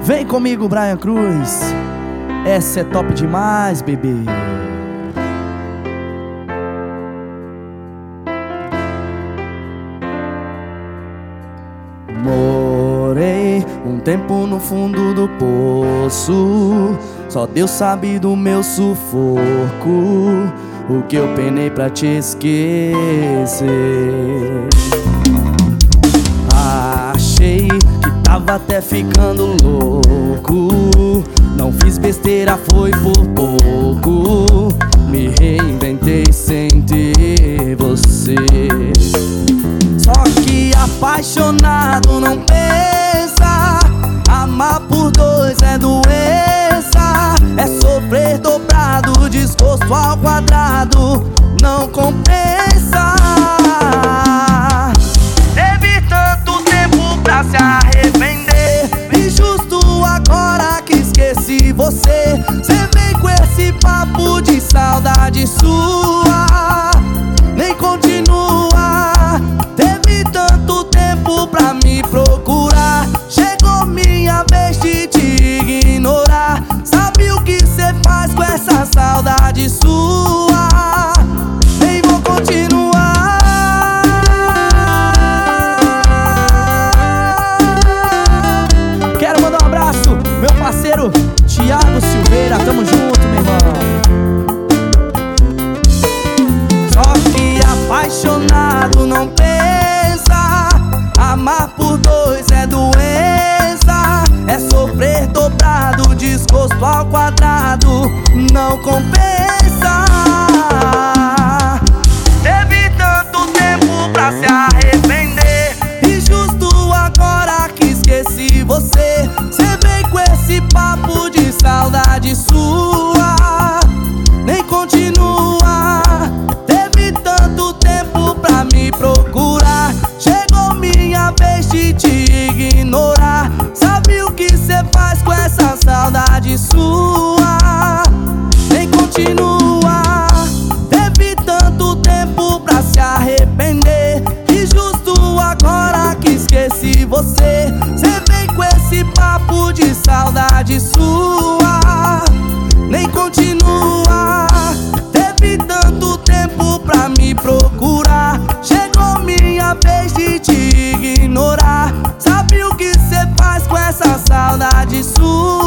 Vem comigo, Brian Cruz. Essa é top demais, bebê. Morei um tempo no fundo do poço, só Deus sabe do meu sufoco, o que eu penei pra te esquecer. Achei que tava até ficando louco, não fiz besteira, foi por pouco. Me reinventei sem ter você. Só que apaixonado não pensa, amar por dois é doença, é sofrer dobrado, desgosto ao quadrado, não compensa. Teve tanto tempo pra se arrepender, e justo agora que esqueci você, cê vem com esse papo de saudade sua, nem continua. Teve tanto tempo pra me procurar, chegou minha vez de te ignorar. Sabe o que cê faz com essa saudade sua? Nem vou continuar. Quero mandar um abraço, meu parceiro Thiago Silveira, tamo junto, meu irmão. Só que apaixonado não pensa, amar por dois é doença, é sofrer dobrado, desgosto ao quadrado, não compensa. Teve tanto tempo pra se arrepender, e justo agora que esqueci você, cê vem com esse papo de saudade sua, nem continua. Teve tanto tempo pra me procurar, chegou minha vez de te ignorar. Sabe o que cê faz com essa saudade sua? Nem continua. Teve tanto tempo pra se arrepender, e justo agora que esqueci você, cê vem com esse papo de saudade sua, nem continua. Teve tanto tempo pra me procurar, chegou minha vez de te ignorar. Sabe o que cê faz com essa saudade sua?